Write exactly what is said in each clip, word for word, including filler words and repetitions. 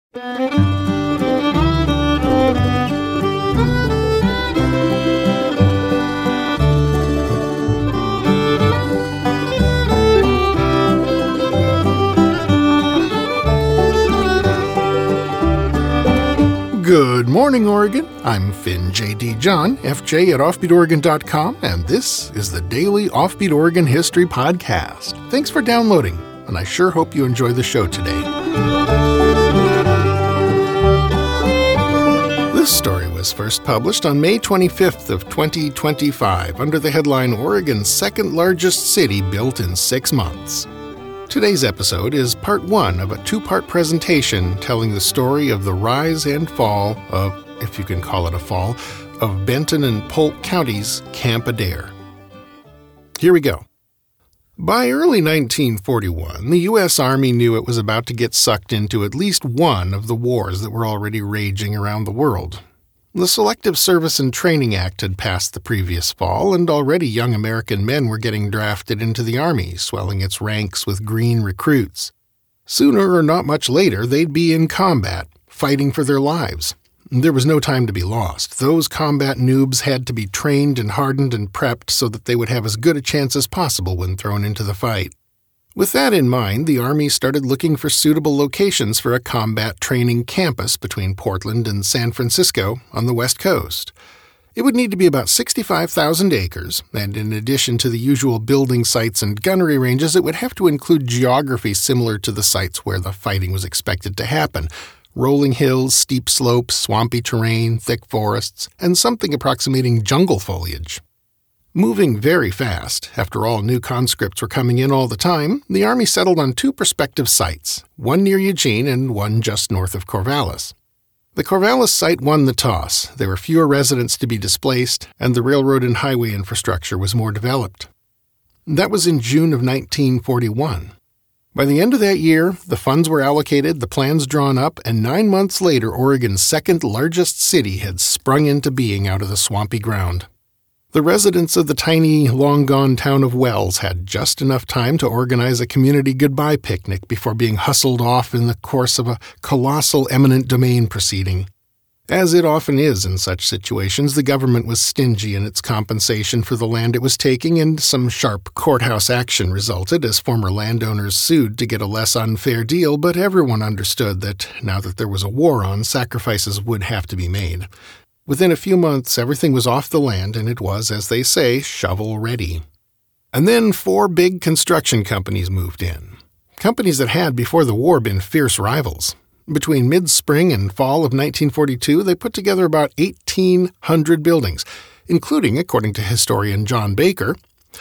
Good morning, Oregon. I'm Finn J D. John, F J at offbeat oregon dot com, and this is the Daily Offbeat Oregon History Podcast. Thanks for downloading, and I sure hope you enjoy the show today. This story was first published on May twenty-fifth of twenty twenty-five under the headline Oregon's second largest city built in six months. Today's episode is part one of a two-part presentation telling the story of the rise and fall of, if you can call it a fall, of Benton and Polk County's Camp Adair. Here we go. By early nineteen forty-one, the U S Army knew it was about to get sucked into at least one of the wars that were already raging around the world. The Selective Service and Training Act had passed the previous fall, and already young American men were getting drafted into the Army, swelling its ranks with green recruits. Sooner or not much later, they'd be in combat, fighting for their lives. There was no time to be lost. Those combat noobs had to be trained and hardened and prepped so that they would have as good a chance as possible when thrown into the fight. With that in mind, the Army started looking for suitable locations for a combat training campus between Portland and San Francisco on the West Coast. It would need to be about sixty-five thousand acres, and in addition to the usual building sites and gunnery ranges, it would have to include geography similar to the sites where the fighting was expected to happen: rolling hills, steep slopes, swampy terrain, thick forests, and something approximating jungle foliage. Moving very fast, after all new conscripts were coming in all the time, the Army settled on two prospective sites, one near Eugene and one just north of Corvallis. The Corvallis site won the toss. There were fewer residents to be displaced, and the railroad and highway infrastructure was more developed. That was in June of nineteen forty-one. By the end of that year, the funds were allocated, the plans drawn up, and nine months later, Oregon's second largest city had sprung into being out of the swampy ground. The residents of the tiny, long-gone town of Wells had just enough time to organize a community goodbye picnic before being hustled off in the course of a colossal eminent domain proceeding. As it often is in such situations, the government was stingy in its compensation for the land it was taking, and some sharp courthouse action resulted as former landowners sued to get a less unfair deal, but everyone understood that now that there was a war on, sacrifices would have to be made. Within a few months, everything was off the land, and it was, as they say, shovel-ready. And then four big construction companies moved in. Companies that had, before the war, been fierce rivals. Between mid-spring and fall of nineteen forty-two, they put together about eighteen hundred buildings, including, according to historian John Baker,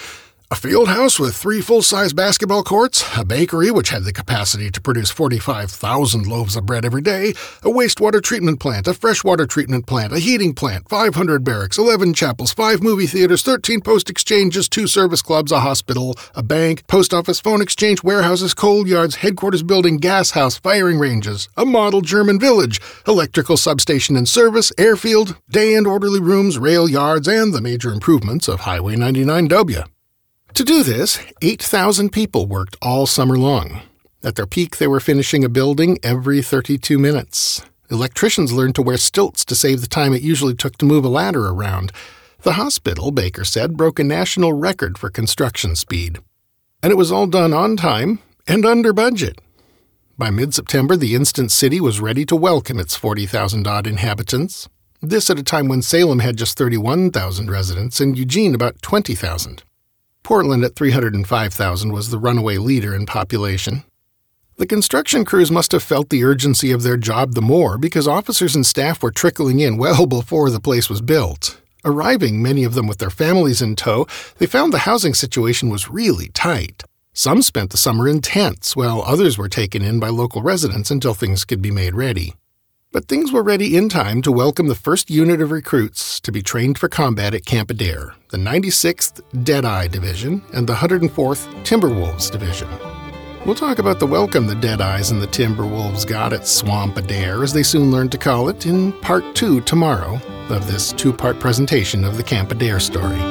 a field house with three full-size basketball courts, a bakery which had the capacity to produce forty-five thousand loaves of bread every day, a wastewater treatment plant, a freshwater treatment plant, a heating plant, five hundred barracks, eleven chapels, five movie theaters, thirteen post exchanges, two service clubs, a hospital, a bank, post office, phone exchange, warehouses, coal yards, headquarters building, gas house, firing ranges, a model German village, electrical substation and service, airfield, day and orderly rooms, rail yards, and the major improvements of Highway ninety-nine W. To do this, eight thousand people worked all summer long. At their peak, they were finishing a building every thirty-two minutes. Electricians learned to wear stilts to save the time it usually took to move a ladder around. The hospital, Baker said, broke a national record for construction speed. And it was all done on time and under budget. By mid-September, the Instant City was ready to welcome its forty thousand odd inhabitants. This at a time when Salem had just thirty-one thousand residents and Eugene about twenty thousand. Portland at three hundred five thousand was the runaway leader in population. The construction crews must have felt the urgency of their job the more because officers and staff were trickling in well before the place was built. Arriving, many of them with their families in tow, they found the housing situation was really tight. Some spent the summer in tents, while others were taken in by local residents until things could be made ready. But things were ready in time to welcome the first unit of recruits to be trained for combat at Camp Adair, the ninety-sixth Deadeye Division and the one hundred fourth Timberwolves Division. We'll talk about the welcome the Deadeyes and the Timberwolves got at Swamp Adair, as they soon learned to call it, in part two tomorrow of this two-part presentation of the Camp Adair story.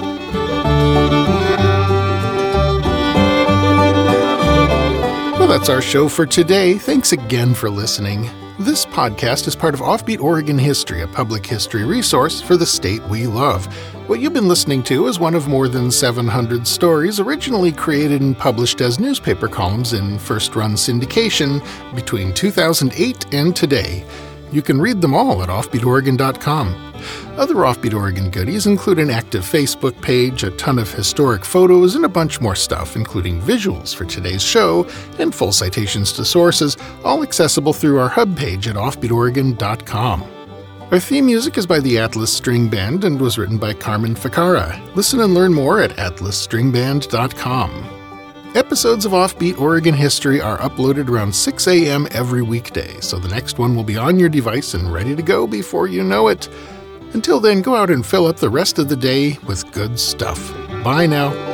Well, that's our show for today. Thanks again for listening. This podcast is part of Offbeat Oregon History, a public history resource for the state we love. What you've been listening to is one of more than seven hundred stories originally created and published as newspaper columns in first-run syndication between two thousand eight and today. You can read them all at offbeat oregon dot com. Other Offbeat Oregon goodies include an active Facebook page, a ton of historic photos, and a bunch more stuff, including visuals for today's show and full citations to sources, all accessible through our hub page at offbeat oregon dot com. Our theme music is by the Atlas String Band and was written by Carmen Ficara. Listen and learn more at atlas string band dot com. Episodes of Offbeat Oregon History are uploaded around six a.m. every weekday, so the next one will be on your device and ready to go before you know it. Until then, go out and fill up the rest of the day with good stuff. Bye now.